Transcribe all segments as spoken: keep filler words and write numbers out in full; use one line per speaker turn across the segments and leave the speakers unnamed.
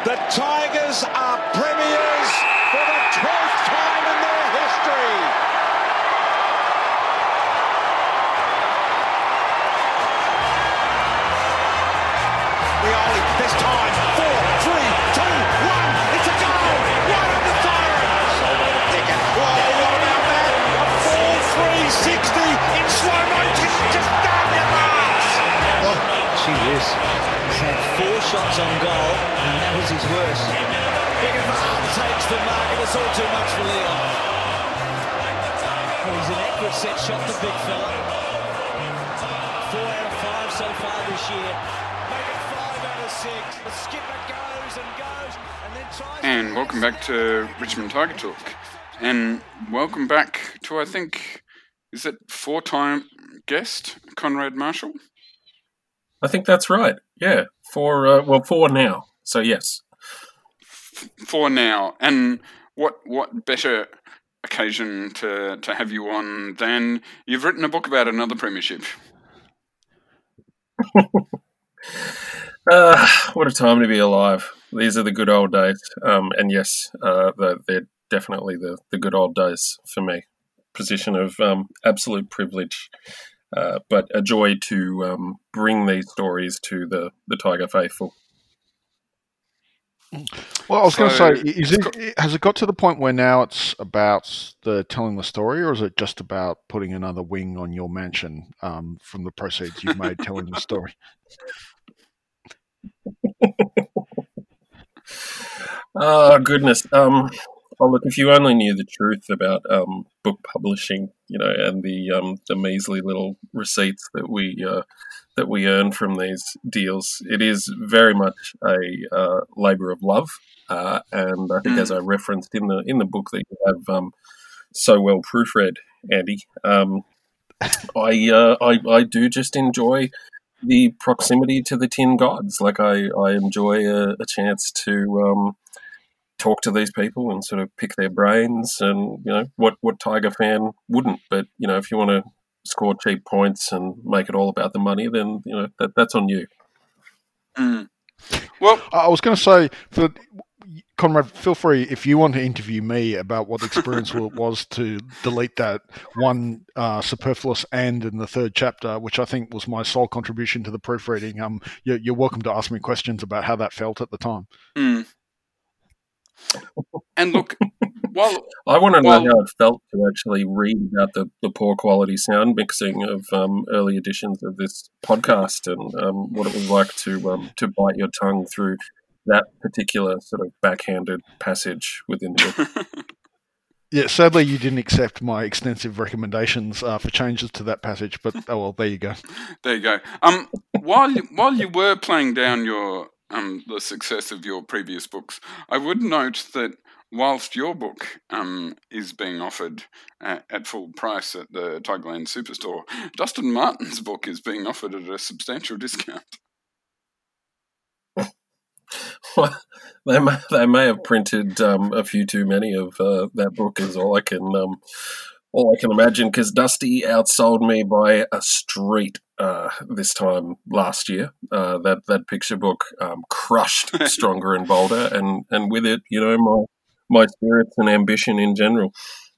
The Tigers are premiers for the twelfth time in their history. Rioli, this time, four, three, two, one, it's a goal! Right on the siren! Solo to pick it. Whoa, what about that? A four three sixty in slow motion, just down your marks!
Oh, gee whiz. He's had four shots on goal, and that was his worst.
Big Van takes the mark, and it's all too much for Leon.
Well, he's an accurate set shot, the big fella. Four out of five so far this year.
Make it five out of six. The skipper goes and goes, and then tries.
And welcome back to Richmond Tiger Talk. And welcome back to, I think, is it four-time guest, Conrad Marshall?
I think that's right. Yeah, four. Uh, well, four now. So yes,
F- four now. And what what better occasion to to have you on than you've written a book about another premiership?
uh, what a time to be alive. These are the good old days. Um, and yes, uh, they're, they're definitely the, the good old days for me. Position of um, absolute privilege. Uh, but a joy to um, bring these stories to the, the Tiger faithful.
Well, I was going to
So-
say, is it, has it got to the point where now it's about the telling the story, or is it just about putting another wing on your mansion um, from the proceeds you've made telling the story?
Oh, goodness. Um, oh, look, if you only knew the truth about um, book publishing, you know, and the um, the measly little receipts that we uh, that we earn from these deals, it is very much a uh, labour of love. Uh, and I think,
Mm.
as I referenced in the in the book that you have um, so well proofread, Andy, um, I, uh, I I do just enjoy the proximity to the tin gods. Like I, I enjoy a, a chance to um, talk to these people and sort of pick their brains, and you know what what Tiger fan wouldn't. But you know, if you want to score cheap points and make it all about the money, then you know that that's on you.
Mm. Well,
I was going to say, for Conrad, feel free if you want to interview me about what the experience wa- was to delete that one uh, superfluous and in the third chapter, which I think was my sole contribution to the proofreading. Um, you're, you're welcome to ask me questions about how that felt at the time.
mm. And look, while
I want to know
Well-
how it felt to actually read about the, the poor quality sound mixing of um, early editions of this podcast, and um, what it was like to um, to bite your tongue through that particular sort of backhanded passage within the book.
Yeah, sadly, you didn't accept my extensive recommendations uh, for changes to that passage, but oh well, there you go.
there you go. Um, while you, while you were playing down your um the success of your previous books, I would note that whilst your book um is being offered at, at full price at the Tigerland Superstore, Dustin Martin's book is being offered at a substantial discount.
Well, they may, they may have printed um, a few too many of uh, that book, is all I can um, all I can imagine. Because Dusty outsold me by a street uh, this time last year. Uh, that that picture book um, crushed Stronger and Bolder, and, and with it, you know, my my spirits and ambition in general.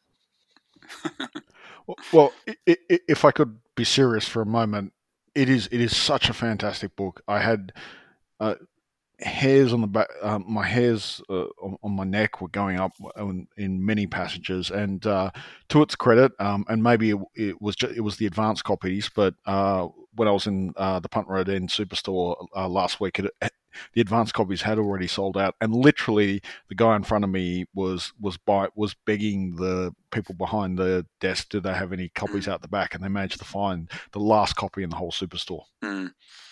Well, i- i- if I could be serious for a moment, it is it is such a fantastic book. I had uh, hairs on the back, um, my hairs uh, on, on my neck were going up in, in many passages, and uh, to its credit, um, and maybe it, it was ju- it was the advanced copies, but uh, when I was in uh, the Punt Road End Superstore uh, last week, it, the advanced copies had already sold out, and literally the guy in front of me was was by, was begging the people behind the desk, did they have any copies out the back, and they managed to find the last copy in the whole Superstore.
Mm.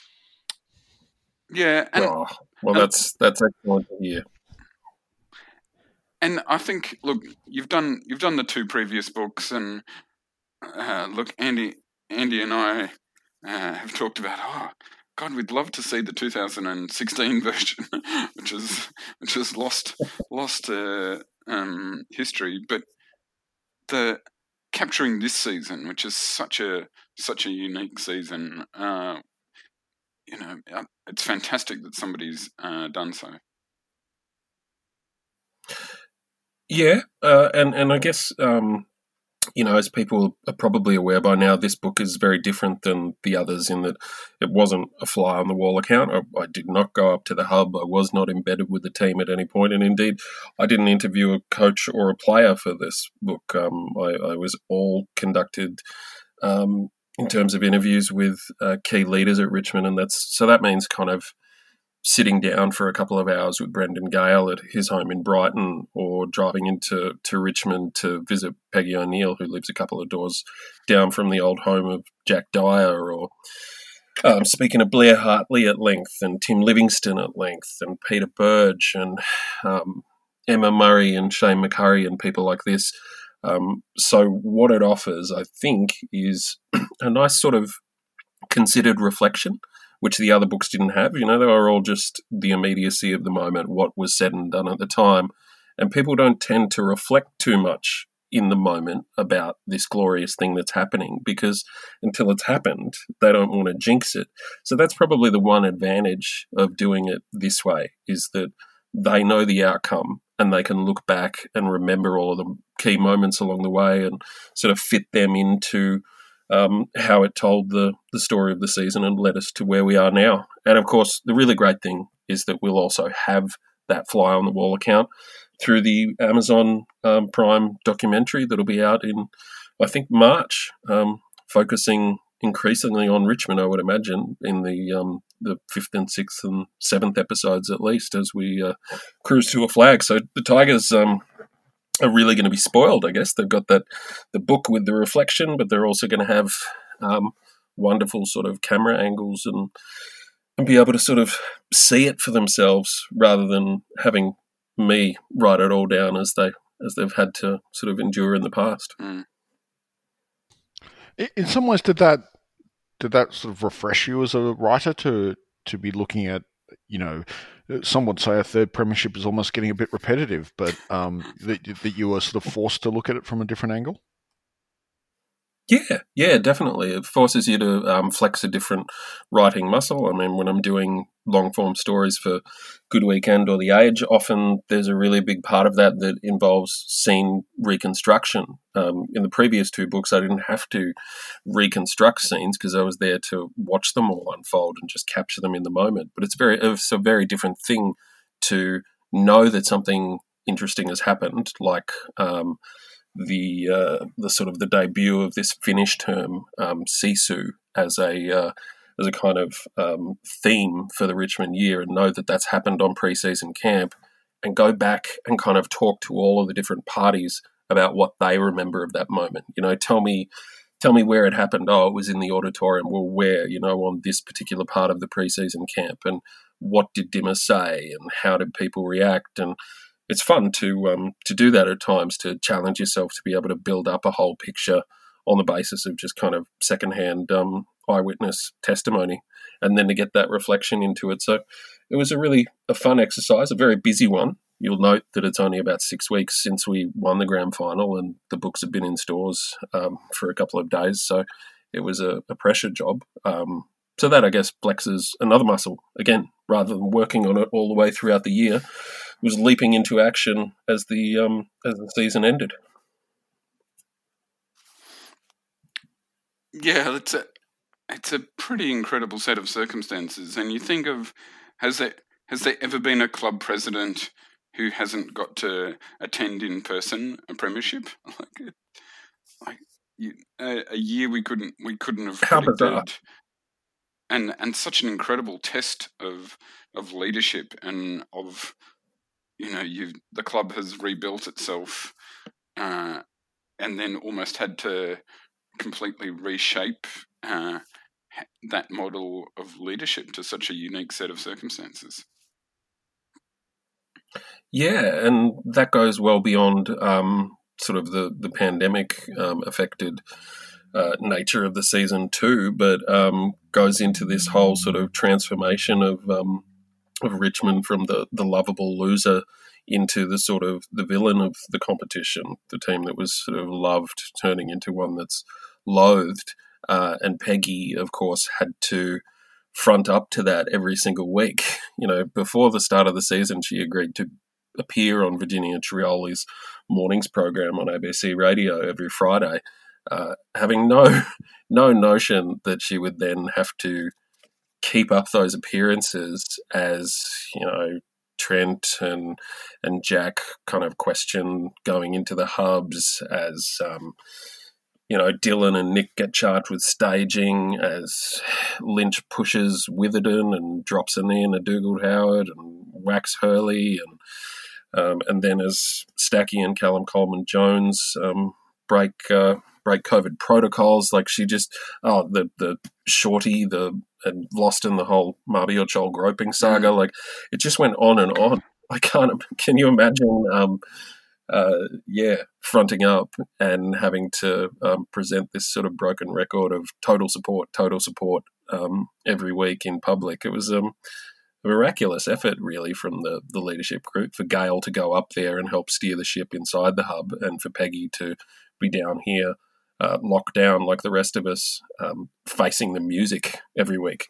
Yeah, and
oh, well,
and-
that's that's excellent to hear.
and I think look, you've done you've done the two previous books, and uh, look, Andy, Andy and I uh, have talked about. Oh, God, we'd love to see the two thousand sixteen version, which is which is lost lost uh, um, history. But the capturing this season, which is such a such a unique season, uh, you know, uh, it's fantastic that somebody's uh, done so.
Yeah, uh, and and I guess um, you know, as people are probably aware by now, this book is very different than the others in that it wasn't a fly on the wall account. I, I did not go up to the hub. I was not embedded with the team at any point, and indeed, I didn't interview a coach or a player for this book. Um, I, I was all conducted. Um, in terms of interviews with uh, key leaders at Richmond, and that's so that means kind of sitting down for a couple of hours with Brendan Gale at his home in Brighton, or driving into to Richmond to visit Peggy O'Neill, who lives a couple of doors down from the old home of Jack Dyer, or um, speaking to Blair Hartley at length, and Tim Livingston at length, and Peter Burge, and um, Emma Murray, and Shane McCurry, and people like this. Um, so what it offers, I think, is a nice sort of considered reflection, which the other books didn't have. You know, they were all just the immediacy of the moment, what was said and done at the time. And people don't tend to reflect too much in the moment about this glorious thing that's happening, because until it's happened, they don't want to jinx it. So that's probably the one advantage of doing it this way, is that they know the outcome and they can look back and remember all of the key moments along the way and sort of fit them into um, how it told the, the story of the season and led us to where we are now. And, of course, the really great thing is that we'll also have that fly on the wall account through the Amazon um, Prime documentary that'll be out in, I think, March, um, focusing increasingly on Richmond, I would imagine, in the um, the fifth and sixth and seventh episodes at least, as we uh, cruise to a flag. So the Tigers um, are really going to be spoiled, I guess. They've got that the book with the reflection, but they're also going to have um, wonderful sort of camera angles and and be able to sort of see it for themselves rather than having me write it all down as they as they've had to sort of endure in the past.
Mm.
In some ways, did that did that sort of refresh you as a writer to to be looking at, you know, some would say a third premiership is almost getting a bit repetitive, but um, that that you were sort of forced to look at it from a different angle?
Yeah, yeah, definitely. It forces you to um, flex a different writing muscle. I mean, when I'm doing long-form stories for Good Weekend or The Age, often there's a really big part of that that involves scene reconstruction. Um, in the previous two books, I didn't have to reconstruct scenes because I was there to watch them all unfold and just capture them in the moment. But it's very, it's a very different thing to know that something interesting has happened, like um, the uh, the sort of the debut of this Finnish term, um, sisu, as a uh, as a kind of um, theme for the Richmond year, and know that that's happened on pre-season camp, and go back and kind of talk to all of the different parties about what they remember of that moment. You know, tell me tell me where it happened. Oh, it was in the auditorium. Well, where? You know, on this particular part of the pre-season camp, and what did Dimmer say, and how did people react? And it's fun to um, to do that at times, to challenge yourself to be able to build up a whole picture on the basis of just kind of secondhand um, eyewitness testimony, and then to get that reflection into it. So it was a really a fun exercise, a very busy one. You'll note that it's only about six weeks since we won the grand final, and the books have been in stores um, for a couple of days. So it was a, a pressure job. Um, so that, I guess, flexes another muscle. Again, rather than working on it all the way throughout the year, was leaping into action as the um, as the season ended.
Yeah, it's a it's a pretty incredible set of circumstances. And you think of, has there has there ever been a club president who hasn't got to attend in person a premiership? Like, like you, a, a year we couldn't we couldn't have
How
predicted.
bizarre.
And and such an incredible test of of leadership and of, you know, you the club has rebuilt itself, uh, and then almost had to completely reshape uh, that model of leadership to such a unique set of circumstances.
Yeah, and that goes well beyond um, sort of the the pandemic um, affected uh, nature of the season too, but um, goes into this whole sort of transformation of um, of Richmond from the the lovable loser into the sort of the villain of the competition, the team that was sort of loved turning into one that's loathed. Uh, and Peggy, of course, had to front up to that every single week. You know, before the start of the season, she agreed to appear on Virginia Trioli's mornings program on A B C Radio every Friday, uh, having no no notion that she would then have to keep up those appearances as, you know, Trent and and Jack kind of question going into the hubs, as um, you know, Dylan and Nick get charged with staging, as Lynch pushes Witherden and drops a knee into Dougal Howard and whacks Hurley, and um, and then as Stacky and Callum Coleman Jones um, break uh, break COVID protocols, like she just oh the the shorty the and lost in the whole Mabior Chol groping saga, like it just went on and on. I can't. Can you imagine? Um, Uh, yeah, fronting up and having to um, present this sort of broken record of total support, total support um, every week in public. It was um, a miraculous effort, really, from the, the leadership group, for Gail to go up there and help steer the ship inside the hub, and for Peggy to be down here, uh, locked down like the rest of us, um, facing the music every week.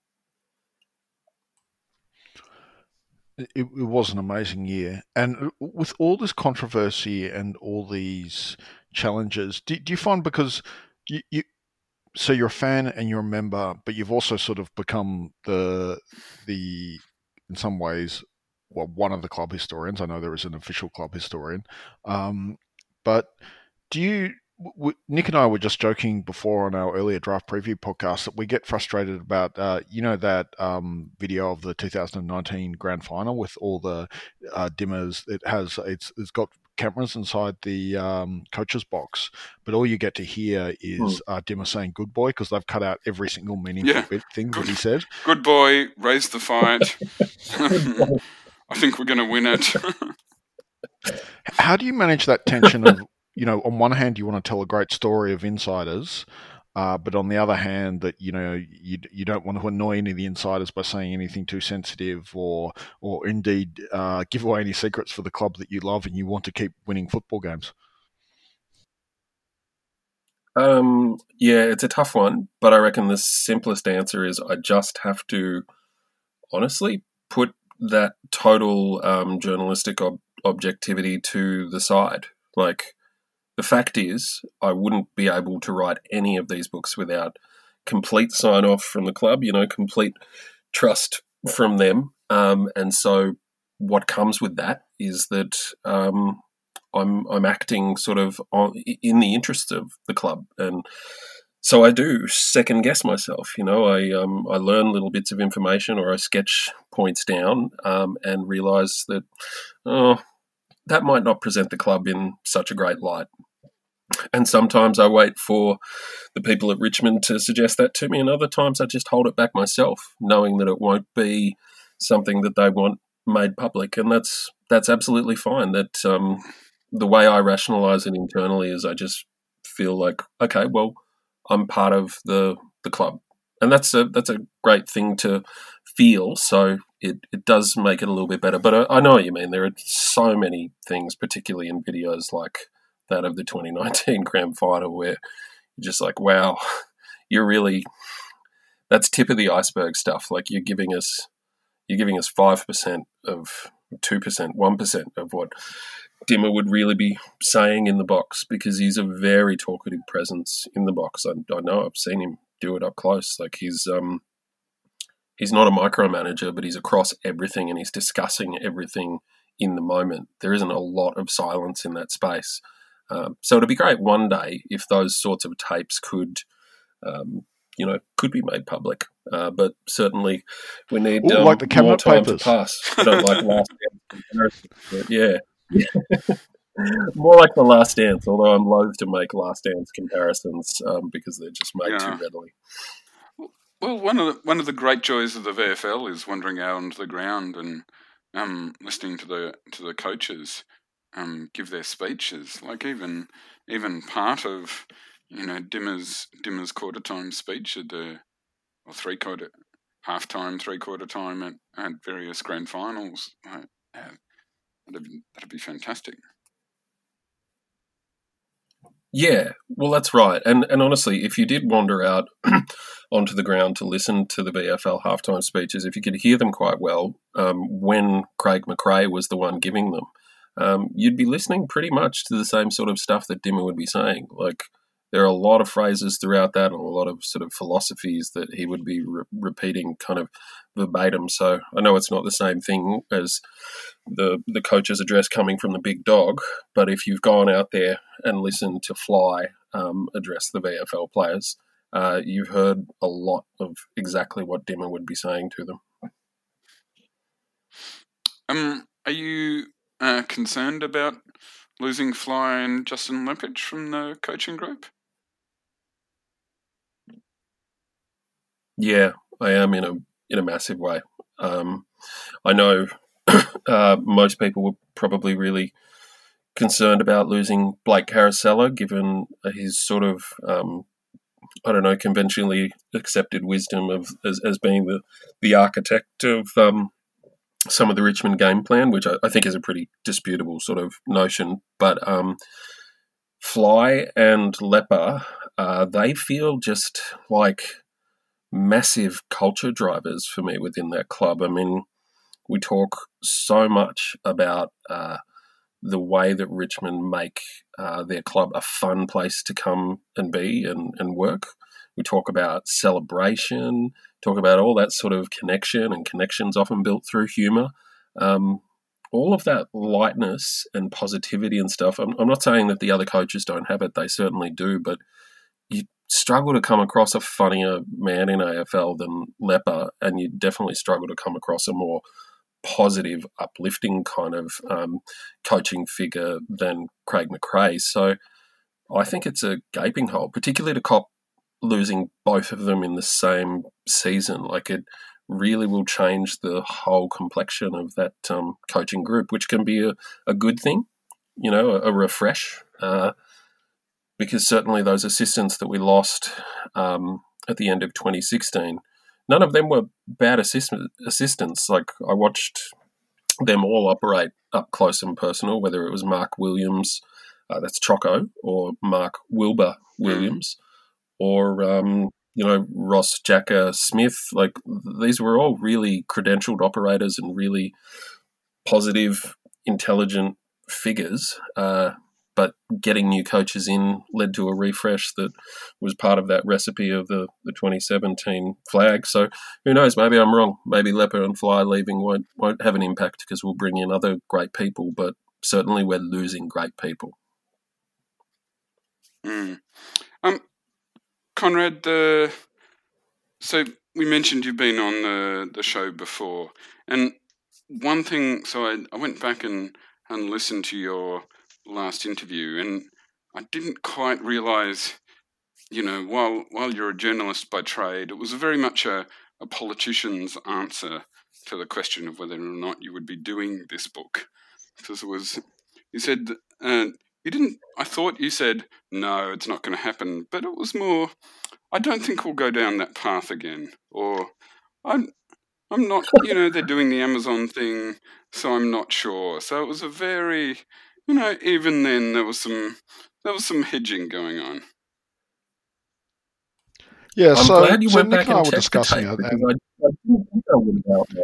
It, it was an amazing year, and with all this controversy and all these challenges, do, do you find, because you, you, so you're a fan and you're a member, but you've also sort of become the the in some ways, well, one of the club historians. I know there is an official club historian, um, but do you? W- Nick and I were just joking before on our earlier draft preview podcast that we get frustrated about, uh, you know, that um, video of the two thousand nineteen grand final with all the uh, dimmers. It has it's it's got cameras inside the um, coach's box, but all you get to hear is uh, Dimmer saying "good boy" because they've cut out every single meaningful
Yeah.
bit thing
Good.
that he said.
Good boy, raise the fight. I think we're going to win it.
How do you manage that tension of, you know, on one hand you want to tell a great story of insiders, uh, but on the other hand that, you know, you you don't want to annoy any of the insiders by saying anything too sensitive, or or indeed uh, give away any secrets for the club that you love and you want to keep winning football games?
Um, yeah, it's a tough one, but I reckon the simplest answer is I just have to honestly put that total um, journalistic ob- objectivity to the side. Like, the fact is, I wouldn't be able to write any of these books without complete sign-off from the club, you know, complete trust from them. Um, and so what comes with that is that um, I'm I'm acting sort of on, in the interests of the club. And so I do second guess myself, you know, I um, I learn little bits of information, or I sketch points down um, and realise that, oh, that might not present the club in such a great light. And sometimes I wait for the people at Richmond to suggest that to me, and other times I just hold it back myself, knowing that it won't be something that they want made public. And that's that's absolutely fine. That um, the way I rationalise it internally is I just feel like, okay, well, I'm part of the the club, and that's a that's a great thing to feel. So it, it does make it a little bit better. But I, I know what you mean. There are so many things, particularly in videos like that of the twenty nineteen grand final, where you're just like, wow, you're really, that's tip of the iceberg stuff. Like, you're giving us, you're giving us five percent of two percent, one percent of what Dimmer would really be saying in the box, because he's a very talkative presence in the box. I, I know, I've seen him do it up close. Like, he's, um, he's not a micromanager, but he's across everything and he's discussing everything in the moment. There isn't a lot of silence in that space. Um, so it'd be great one day if those sorts of tapes could, um, you know, could be made public. Uh, but certainly we need
Ooh,
um,
like the
more
cabinet
time
papers.
to pass. I don't like last dance comparisons, but yeah. More like the Last Dance, although I'm loath to make Last Dance comparisons um, because they're just made
Yeah.
too readily.
Well, one of the, one of the great joys of the V F L is wandering out onto the ground and um, listening to the to the coaches um, give their speeches. Like, even even part of, you know, Dimmer's Dimmer's quarter time speech at the or three quarter half time, three quarter time at, at various grand finals. Like, yeah, that'd be, that'd be fantastic.
Yeah, well, that's right. And and honestly, if you did wander out onto the ground to listen to the V F L halftime speeches, if you could hear them quite well, um, when Craig McRae was the one giving them, um, you'd be listening pretty much to the same sort of stuff that Dimmer would be saying. Like, there are a lot of phrases throughout that and a lot of sort of philosophies that he would be re- repeating kind of verbatim. So I know it's not the same thing as the the coach's address coming from the big dog, but if you've gone out there and listened to Fly um, address the V F L players, uh, you've heard a lot of exactly what Dimmer would be saying to them.
Um, are you uh, concerned about losing Fly and Justin Lepage from the coaching group?
Yeah, I am in a in a massive way. Um, I know uh, most people were probably really concerned about losing Blake Caracella, given his sort of um, I don't know conventionally accepted wisdom of as, as being the the architect of um, some of the Richmond game plan, which I, I think is a pretty disputable sort of notion. But um, Fly and Leper, uh, they feel just like massive culture drivers for me within that club. I mean, we talk so much about uh, the way that Richmond make uh, their club a fun place to come and be and, and work. We talk about celebration, talk about all that sort of connection, and connections often built through humour. Um, all of that lightness and positivity and stuff. I'm, I'm not saying that the other coaches don't have it. They certainly do, but you struggle to come across a funnier man in A F L than Leper, and you definitely struggle to come across a more positive, uplifting kind of um, coaching figure than Craig McRae. So I think it's a gaping hole, particularly to cop losing both of them in the same season. Like, it really will change the whole complexion of that um, coaching group, which can be a, a good thing, you know, a, a refresh. Uh, because certainly those assistants that we lost um, at the end of twenty sixteen, none of them were bad assist- assistants. Like, I watched them all operate up close and personal, whether it was Mark Williams, uh, that's Choco, or Mark Wilbur Williams, or, um, you know, Ross Jacker Smith. Like, these were all really credentialed operators and really positive, intelligent figures. Uh, but getting new coaches in led to a refresh that was part of that recipe of the, the twenty seventeen flag. So who knows, maybe I'm wrong. Maybe Leper and Fly leaving won't won't have an impact because we'll bring in other great people, but certainly we're losing great people.
Mm. Um, Conrad, the so we mentioned you've been on the, the show before, and one thing, so I, I went back and, and listened to your last interview, and I didn't quite realise, you know, while while you're a journalist by trade, it was very much a, a politician's answer to the question of whether or not you would be doing this book. Because it was, you said, uh, you didn't, I thought you said, no, it's not going to happen, but it was more, I don't think we'll go down that path again, or I'm, I'm not, you know, they're doing the Amazon thing, so I'm not sure. So it was a very, you know, even then there was some there was some hedging going on.
Yeah,
I'm
so,
glad you
so
went
Nick
back
and I
and
were
checked the
discussing
tape
it,
because
and
I, I didn't think I would have gotten that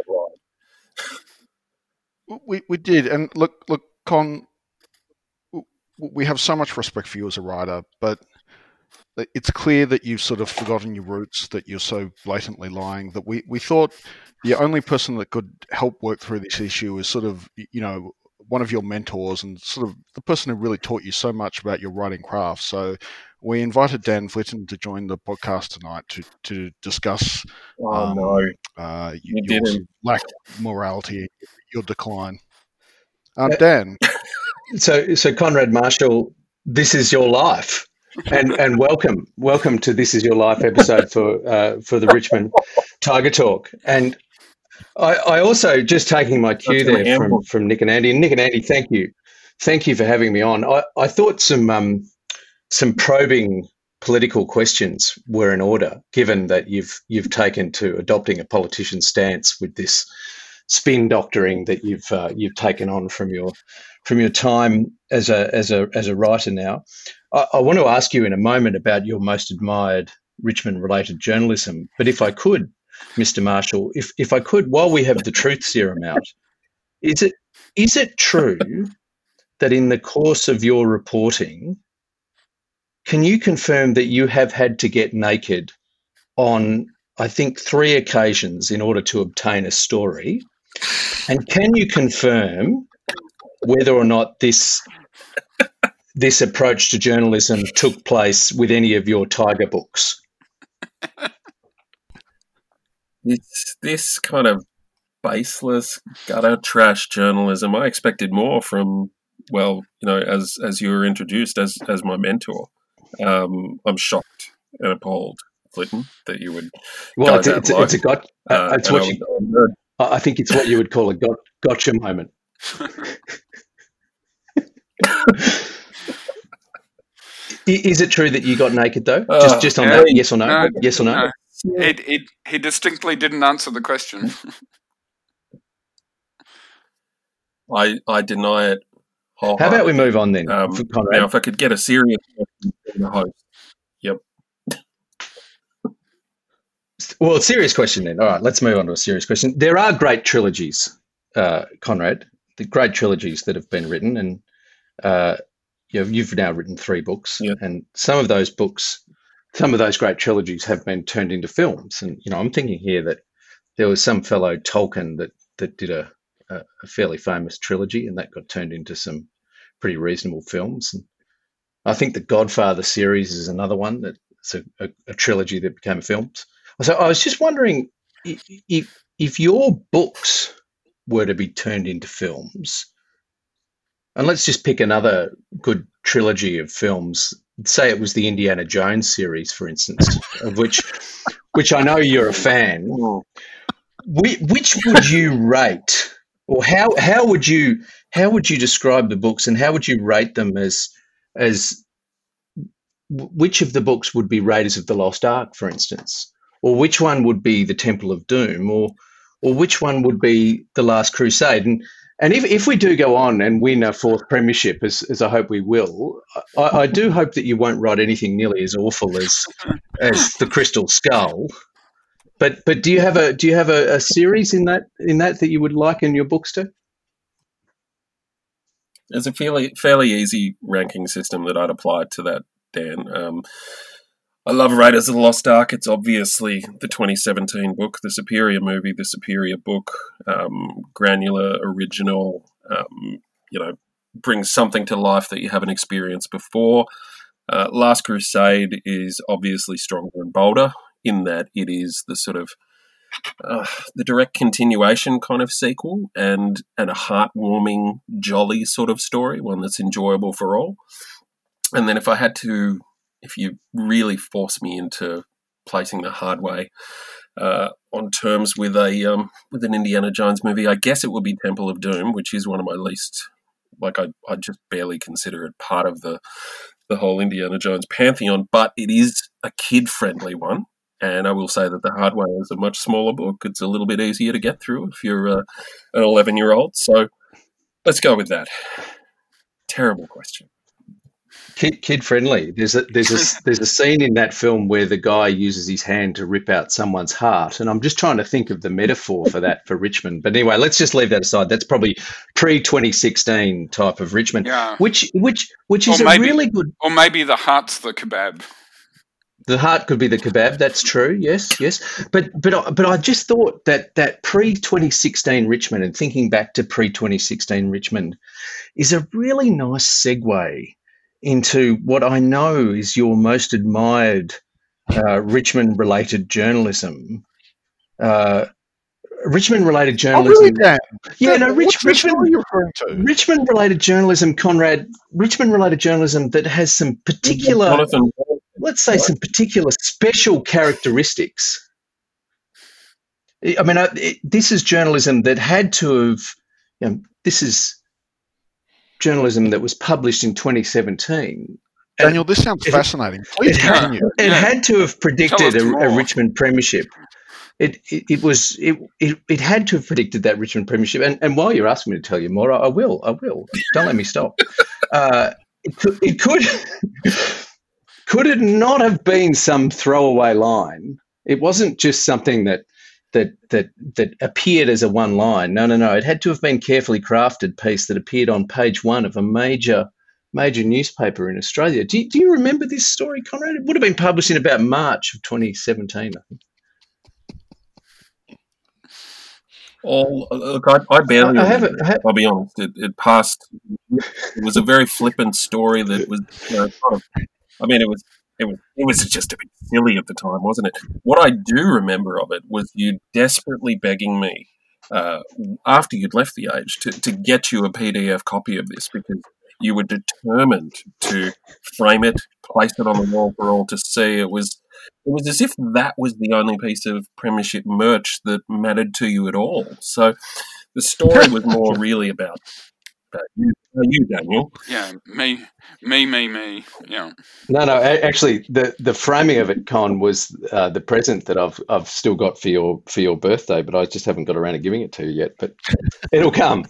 right.
we we did. And look, look, Con, we have so much respect for you as a writer, but it's clear that you've sort of forgotten your roots, that you're so blatantly lying, that we, we thought the only person that could help work through this issue is sort of, you know, one of your mentors and sort of the person who really taught you so much about your writing craft. So we invited Dan Flitton to join the podcast tonight to, to discuss
Oh,
um,
no.
uh,
You
your
didn't.
lack of morality, your decline. Um, Dan.
So, so Conrad Marshall, this is your life. And and welcome, welcome to This Is Your Life episode for uh, for the Richmond Tiger Talk. And I, I also, just taking my cue
That's an
there from,
ambush.
from Nick and Andy. And Nick and Andy, thank you. Thank you for having me on. I, I thought some um, some probing political questions were in order, given that you've you've taken to adopting a politician's stance with this spin doctoring that you've uh, you've taken on from your from your time as a as a as a writer now. I, I want to ask you in a moment about your most admired Richmond-related journalism, but if I could, Mister Marshall, if if I could, while we have the truth serum out, is it is it true that in the course of your reporting, can you confirm that you have had to get naked on, I think, three occasions in order to obtain a story? And can you confirm whether or not this this approach to journalism took place with any of your Tiger books?
This this kind of baseless, gutter trash journalism, I expected more from, well, you know, as as you were introduced as as my mentor. Um, I'm shocked and appalled, Clinton, that you would.
Well,
go
it's,
that
it's,
low.
it's a got.
Uh,
it's
and
what
I
you,
would-
I think it's what you would call a got, gotcha moment. I- Is it true that you got naked though?
Uh,
just just on
yeah.
that, yes or no?
No,
yes or no?
no. It, it, he distinctly didn't answer the question.
I I deny it.
How about we
wholeheartedly.
move on then,
Um,
for Conrad?
now, if I could get a serious question from the host. Yep.
Well, serious question then. All right, let's move on to a serious question. There are great trilogies, uh, Conrad, the great trilogies that have been written, and uh, you know, you've now written three books,
Yeah.
and some of those books, some of those great trilogies have been turned into films. And you know, I'm thinking here that there was some fellow Tolkien that that did a, a, a fairly famous trilogy, and that got turned into some pretty reasonable films. And I think the Godfather series is another one that's a, a, a trilogy that became films. So I was just wondering i- if if your books were to be turned into films, and let's just pick another good trilogy of films. Say it was the Indiana Jones series, for instance, of which which I know you're a fan. Which, which would you rate, or how how would you how would you describe the books, and how would you rate them as as which of the books would be Raiders of the Lost Ark, for instance? Or which one would be the Temple of Doom, or or which one would be the Last Crusade? And and if, if we do go on and win a fourth premiership, as, as I hope we will, I, I do hope that you won't write anything nearly as awful as as the Crystal Skull. But but do you have a do you have a, a series in that in that that you would liken your books to?
There's a fairly fairly easy ranking system that I'd apply to that, Dan. Um, I love Raiders of the Lost Ark. It's obviously the twenty seventeen book, the superior movie, the superior book, um, granular, original, um, you know, brings something to life that you haven't experienced before. Uh, Last Crusade is obviously stronger and bolder in that it is the sort of uh, the direct continuation kind of sequel, and and a heartwarming, jolly sort of story, one that's enjoyable for all. And then if I had to, if you really force me into placing the hard way uh, on terms with a um, with an Indiana Jones movie, I guess it would be Temple of Doom, which is one of my least, like I I just barely consider it part of the the whole Indiana Jones pantheon, but it is a kid-friendly one. And I will say that The Hard Way is a much smaller book. It's a little bit easier to get through if you're uh, an eleven-year-old. So let's go with that. Terrible question.
Kid, kid friendly. There's a there's a there's a scene in that film where the guy uses his hand to rip out someone's heart, and I'm just trying to think of the metaphor for that for Richmond. But anyway, let's just leave that aside. That's probably pre twenty sixteen type of Richmond,
Yeah.
which which which is
Or
a
maybe-
really good.
Or maybe the heart's the kebab.
The heart could be the kebab. That's true. Yes, yes. But but I- but I just thought that that pre twenty sixteen Richmond, and thinking back to pre twenty sixteen Richmond, is a really nice segue into what I know is your most admired uh, Richmond-related journalism. Uh, Richmond-related
Oh,
journalism.
really, Dan?
Yeah, no,
Dan,
Rich,
what's the
Richmond.
story you're referring to?
Richmond-related journalism, Conrad. Richmond-related journalism that has some particular,
Jonathan,
let's say, some particular special characteristics. I mean, I, it, this is journalism that had to have. You know, this is journalism that was published in twenty seventeen.
Daniel, this sounds
it-
fascinating. Please
it had-
continue.
It
Yeah.
had to have predicted
Tell us
a, a
more.
Richmond premiership. It, it it was it, it it had to have predicted that Richmond premiership. And and while you're asking me to tell you more, I, I will. I will. Don't let me stop. Uh, it could it could could it not have been some throwaway line? It wasn't just something that that that that appeared as a one line. No, no, no. It had to have been carefully crafted piece that appeared on page one of a major major newspaper in Australia. Do you, do you remember this story, Conrad? It would have been published in about March of twenty seventeen, I think.
Oh, look, I, I barely
I
remember
haven't-
it,
I ha-
I'll be honest. It, it passed. It was a very flippant story that was, you know, kind of, I mean, it was, it was, it was just a bit silly at the time, wasn't it? What I do remember of it was you desperately begging me, uh, after you'd left the Age, to, to get you a P D F copy of this because you were determined to frame it, place it on the wall for all to see. It was, it was as if that was the only piece of Premiership merch that mattered to you at all. So the story was more really about, about you, about you, Daniel.
Yeah, me, me, me, me. Yeah.
No, no. a- Actually, the, the framing of it, Con, was uh, the present that I've I've still got for your for your birthday, but I just haven't got around to giving it to you yet. But it'll come.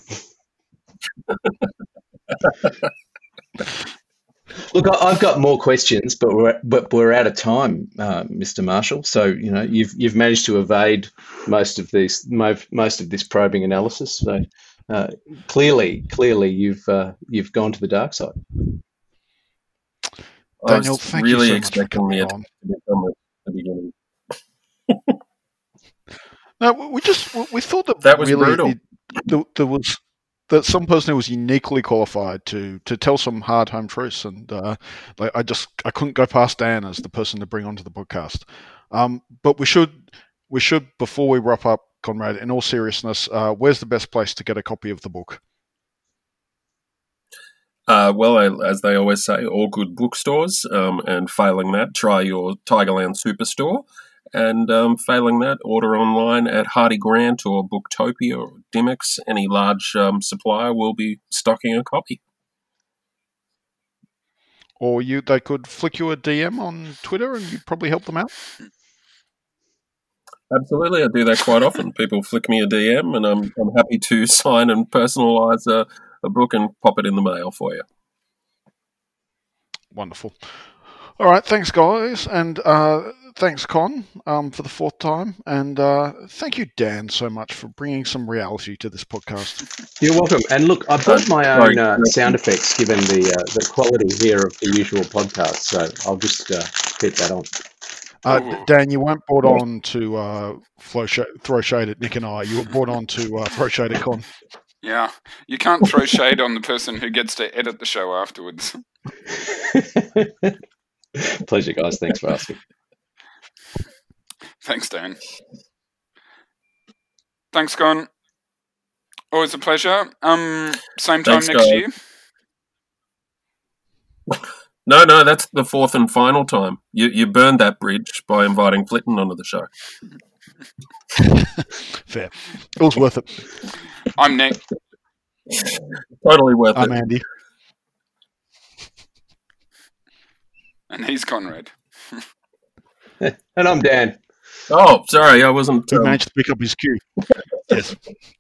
Look, I- I've got more questions, but we're but we're out of time, uh, Mister Marshall. So you know you've you've managed to evade most of these most most of this probing analysis. So uh, clearly, clearly you've uh, you've gone to the dark side.
I
Daniel,
was
thank
really
you so much for
expecting the
coming
attack
on.
to become at the beginning.
No, we we just we- we thought that
That was
really
brutal.
it- there, there was that some person who was uniquely qualified to to tell some hard home truths, and uh, like I just I couldn't go past Dan as the person to bring onto the podcast. Um, but we should we should before we wrap up, Conrad. In all seriousness, uh, where's the best place to get a copy of the book?
Uh, well, I- as they always say, all good bookstores, um, and failing that, try your Tigerland Superstore, and um, failing that, order online at Hardy Grant or Booktopia or Dimmicks. Any large um, supplier will be stocking a copy.
Or you they could flick you a D M on Twitter, and you'd probably help them out.
Absolutely, I do that quite often. People flick me a D M, and I'm I'm happy to sign and personalise a, a book and pop it in the mail for you.
Wonderful. All right, thanks, guys, and uh, thanks, Con, um, for the fourth time, and uh, thank you, Dan, so much for bringing some reality to this podcast.
You're welcome. And look, I brought my
Uh,
own uh,
sorry.
sound effects, given the uh, the quality here of the usual podcast. So I'll just uh, keep that on.
Uh,
Ooh.
Dan, you weren't brought on to uh, flow sh- throw shade at Nick and I. You were brought on to uh, throw shade at Con.
Yeah. You can't throw shade on the person who gets to edit the show afterwards.
Pleasure, guys. Thanks for asking.
Thanks, Dan. Thanks, Con. Always a pleasure. Um, same time
Thanks,
next
guys.
year.
No, no, that's the fourth and final time. You you burned that bridge by inviting Flitton onto the show.
Fair. It was worth it.
I'm Nick.
Totally worth
I'm
it.
Andy.
And he's Conrad.
And I'm Dan.
Oh, sorry, I wasn't.
He
Um,
managed to pick up his cue. Yes.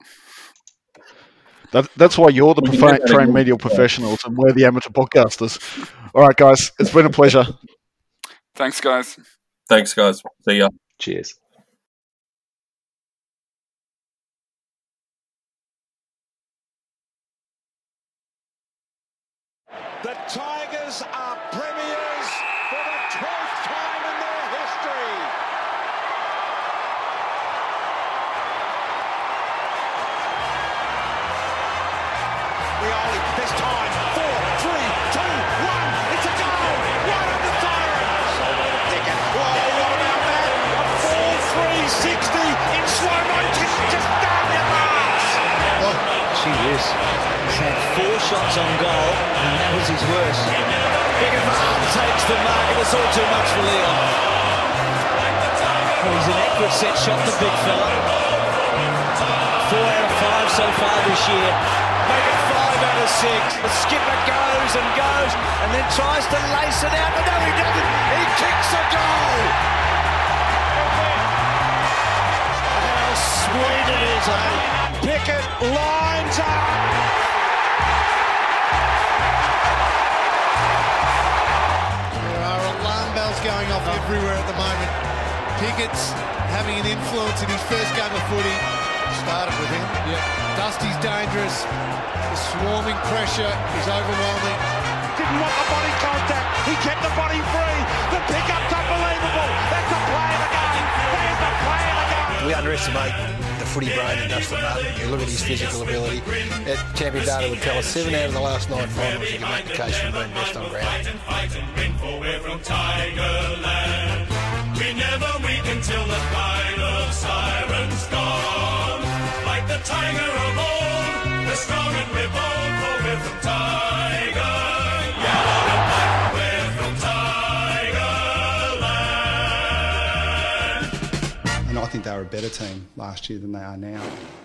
That, that's why you're the
We can
prof-
get that
trained
again.
media professionals and we're the amateur podcasters. All right, guys. It's been a pleasure.
Thanks, guys.
Thanks, guys. See ya.
Cheers.
The Tigers are premiers for the twelfth time in their history. Rioli, this time, four, three, two, one. It's a goal. Right on the siren. Solo to Pickett. Whoa, what about that? A full three sixty in slow motion. Just down your marks.
Oh, gee whiz. He's had four shots on goal, and that was his worst. Pickett takes the mark, and it's all too much for Leon. Well, he's an accurate set shot, the big fella. Four out of five so far this year.
Make it five out of six. The skipper goes and goes and then tries to lace it out, but no, he doesn't. He kicks a goal. How sweet it is, eh? Pickett lines up.
There are alarm bells going off everywhere at the moment. Pickett's having an influence in his first game of footy.
Started with him.
Yep. Dusty's dangerous. The swarming pressure is overwhelming.
Didn't want the body contact. He kept the body free. The pickup's unbelievable. That's the play of the game. That is the play of the game.
We underestimate the footy brain of Dustin Martin. You look at his physical ability. That champion data would tell us seven out of the last nine finals you can make the case for being best on ground.
We never weaken till the final siren's gone. Like the tiger of old, we're strong and we're bold, for we're from Tiger. Yellow and black, we're from Tigerland.
And I think they were a better team last year than they are now.